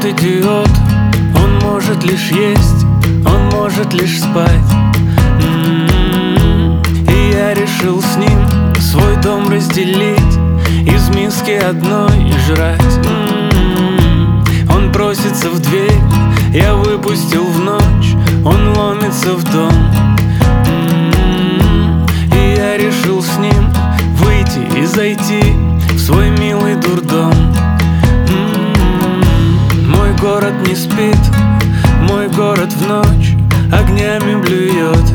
тот идиот. Он может лишь есть, он может лишь спать. И я решил с ним свой дом разделить, из миски одной жрать. Он просится в дверь, я выпустил в ночь, он ломится в дом. И я решил с ним выйти и зайти в свой милый дурдом. Мой город не спит, мой город в ночь огнями блюет.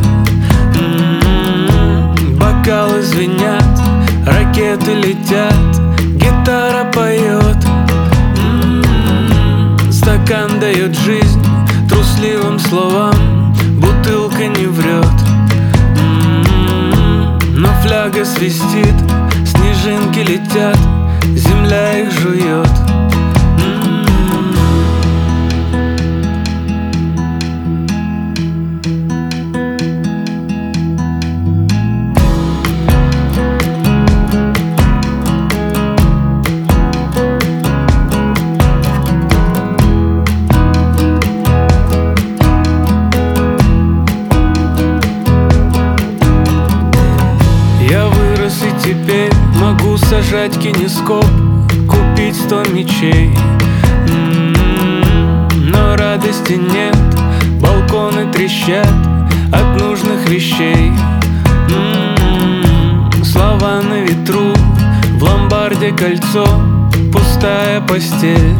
Бокалы звенят, ракеты летят, гитара поет. Стакан дает жизнь трусливым словам, бутылка не врет. Но фляга свистит, снежинки летят, земля их жует. И теперь могу сажать кинескоп, купить 100 мечей. Но радости нет, балконы трещат от нужных вещей. Слова на ветру, в ломбарде кольцо, пустая постель.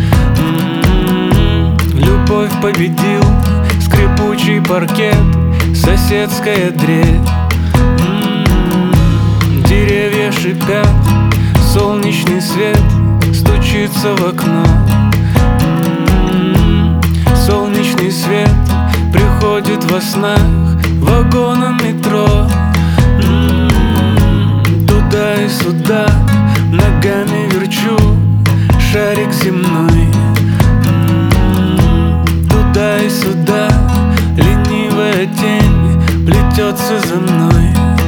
Любовь победил скрипучий паркет, соседская дрель. Деревья шипят, солнечный свет стучится в окно. Солнечный свет приходит во снах вагоном метро. Туда и сюда ногами верчу шарик земной. Туда и сюда ленивая тень плетется за мной.